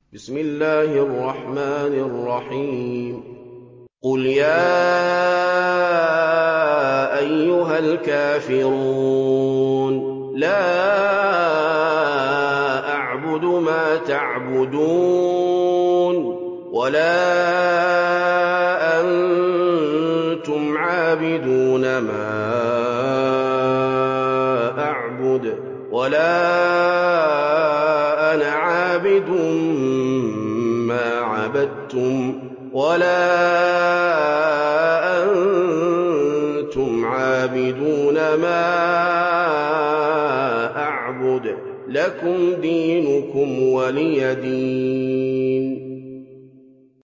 بسم الله الرحمن الرحيم قل يا أيها الكافرون لا أعبد ما تعبدون ولا أنتم عابدون ما أعبد ولا أنا عابد ما عبدتم ولا أنتم عابدون ما أعبد لكم دينكم ولي دين